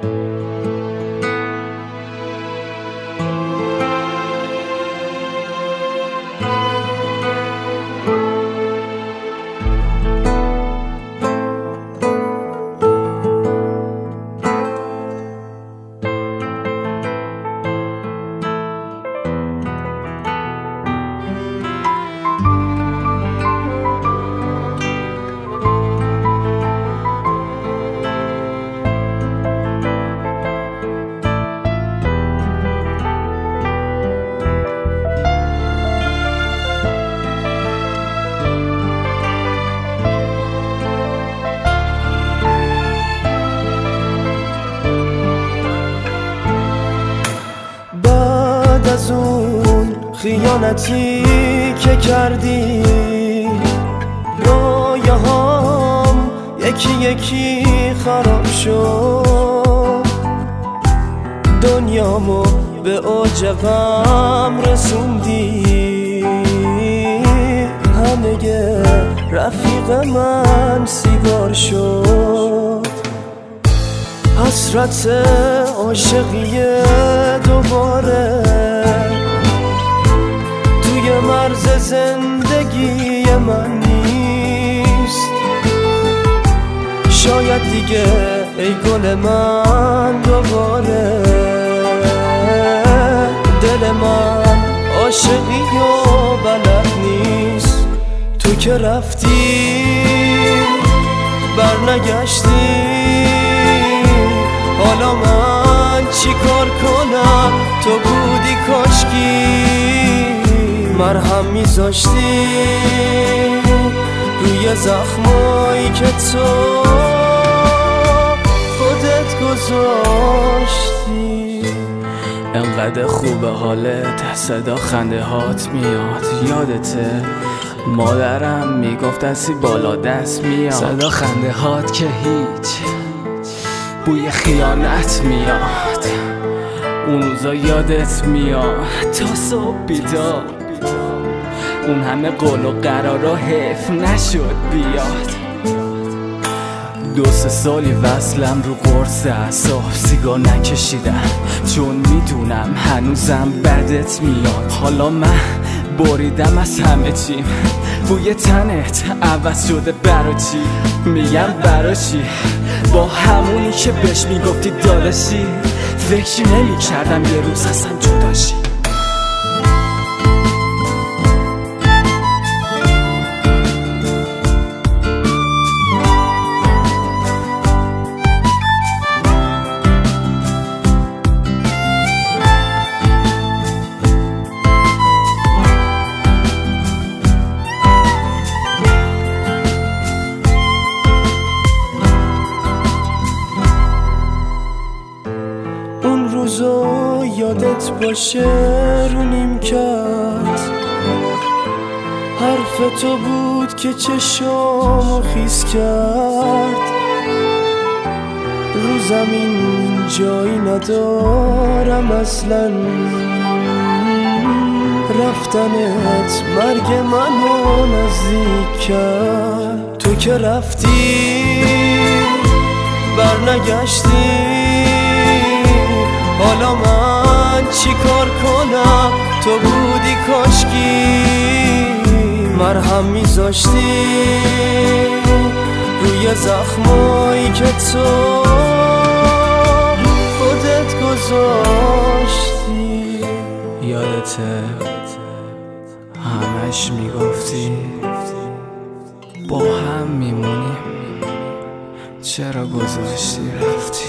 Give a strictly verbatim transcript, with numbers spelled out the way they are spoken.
از اون خیانتی که کردی رویاهام یکی یکی خراب شد، دنیامو به اوج غم رسوندی، همه رفیق من سیگار شد، حسرت عاشقی دوباره توی مرز زندگی من نیست. شاید دیگه ای گل من دوباره دل من عاشقی و بلد نیست. تو که رفتی برنگشتی، حالا من چی کار کنم؟ تو بودی کاشکی مرهم میذاشتی روی زخمایی که تو خودت گذاشتی. انقدر خوبه حالت، صدا خنده هات میاد، یادته مادرم میگفت دستی بالا دست میاد، صدا خنده هات که هیچ، بوی خیانت میاد، اون روزا یادت میاد تا صبح بیدار، اون همه قول و قرارا حیف نشد بیاد. دو سه سالی وصلم رو قرص اعصاب، سیگار نکشیدم چون میدونم هنوزم بدت میاد. حالا من بریدم از همه چیم، بوی تنت عوض شده برا چی؟ میگم برا چی؟ با همونی که بهش میگفتی داداشی، فکر نمی کردم یه روز اصلا جداشی. روزا یادت باشه رو نیمکت حرف تو بود که چشامو خیس کرد، رو زمین جایی ندارم اصلا، رفتنت مرگ منو نزدیک کرد. تو که رفتی برنگشتی، حالا من چی کار کنم؟ تو بودی کاشکی مرهم میذاشتی روی زخمایی که تو خودت گذاشتی. یادته همش میگفتی با هم میمونیم، چرا گذاشتی رفتی؟